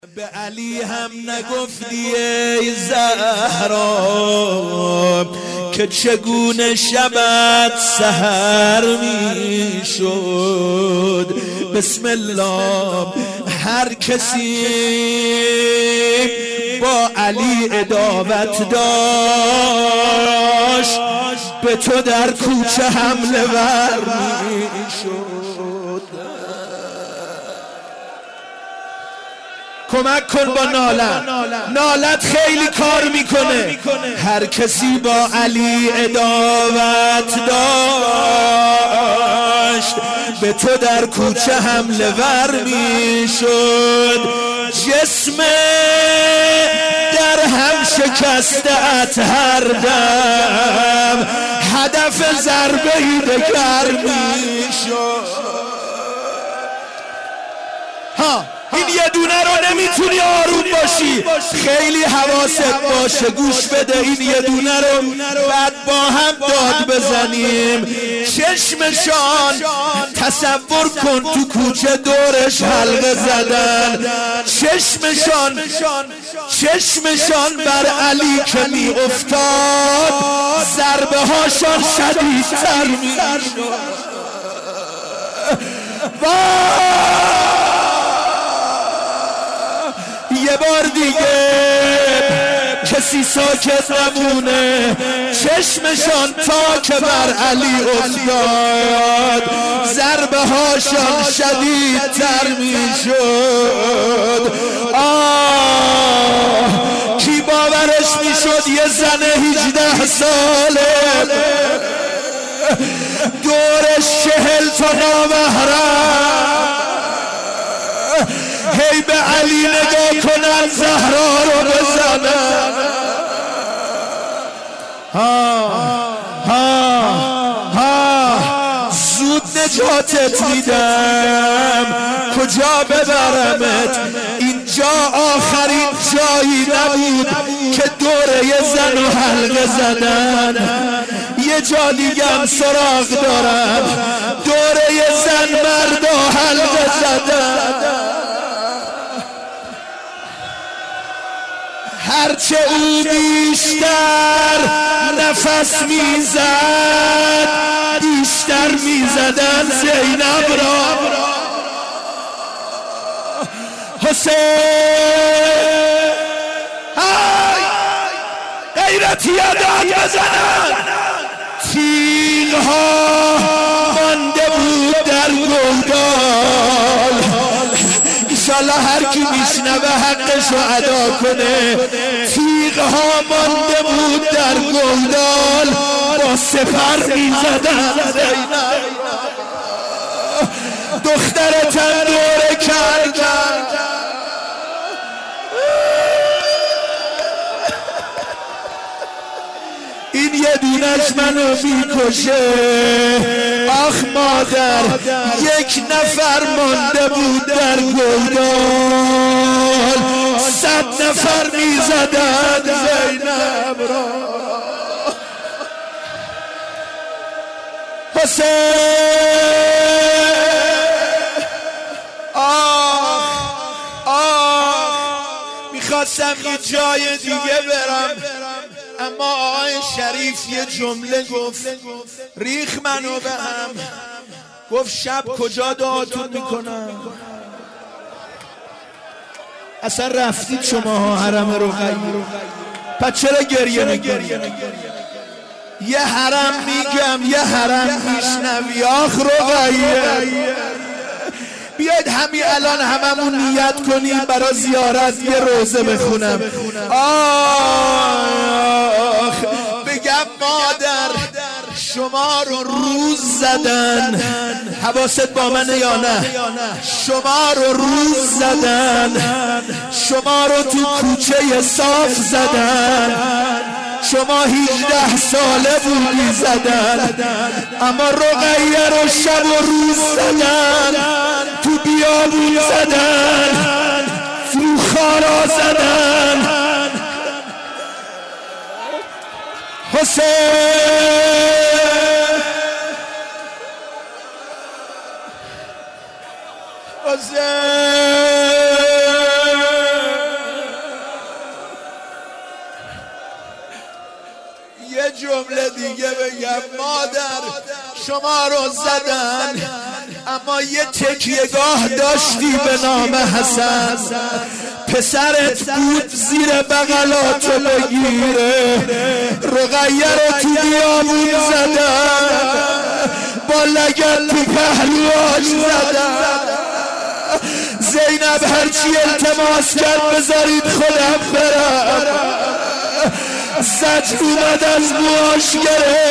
به علی هم نگفتی ای زهرا که چگونه شبت سحر می شد. بسم الله. هر کسی با علی عداوت داشت به تو در کوچه حمله ور می شد. کمک کن با نالت خیلی کار میکنه. هر کسی با علی عداوت داشت به تو در کوچه حمله ور میشد. جسم در هم شکسته ات هر دم هدف ضربه‌ای دگر میشد. این یه دونه رو نمیتونی آروم باشی، خیلی حواست باشه، گوش بده. این یه دونه رو بعد با هم داد بزنیم. چشمشان تصور کن تو کوچه دورش حلقه زدن. چشمشان بر علی که می افتاد ضربه هاشان شدیدتر می شد. یه بار دیگه کسی ساکت نمونه. چشمشان تا که بر علی افتاد ضربه هاشان شدیدتر می شد. کی باورش می شد یه زن 18 ساله دورش 40 تا نامحرم هی به علی نگاه کنن زهرا رو بزنن. زود نجاتت میدم، کجا ببرمت؟ اینجا آخرین جایی نبود که دوره یه زن و حلقه زدن. یه جا دیگم سراغ دارم، دوره یه زن مرد و حلقه زدن. هرچه او بیشتر نفس میزد بیشتر میزدن زینب را. حسین غیرتی داد بزنن. تیغ ها مانده بود در گودال. انشالله هر کی میشنوه حقشو ادا کنه. تیغ ها مانده بود در گودال با سپر میزدن. دخترتم دوره کردن. این یه دونش منو میکشه. آخ مادر، یک نفر مانده بود در گودال 100 نفر میزدن زینب را. میخواستم یه جای دیگه برم اما آقای شریف یه جمله گفت ریخ منو به هم. گفت شب کجا دعاتون میکنم؟ اصلا رفتید شما حرم رقیه، پس چرا گریه میکنید؟ یه حرم میگم یه حرم میشنوی. آخ رقیه، بیاید همین الان هممون نیت کنیم برای زیارت یه روزه بخونم. آخ بگم مادر شما رو روز زدن، حواست با منه یا نه؟ شما رو روز زدن، شما رو تو کوچه صاف زدن. شما 18 ساله بودی زدن، اما رقیه رو شب و روز زدن، تو بیابون زدن، تو خارا زدن. حسین جمله دیگه بگم. مادر شما رو زدن اما یه تکیهگاه داشتی به نام حسن، پسرت بود زیر بغلاتو بگیره، رقیه رو تو بیابون زدن، با لگد تو پهلوهاش زدن. زینب هرچی التماس کرد بذارید خودم برم، زجر اومد از موهاش گرفت،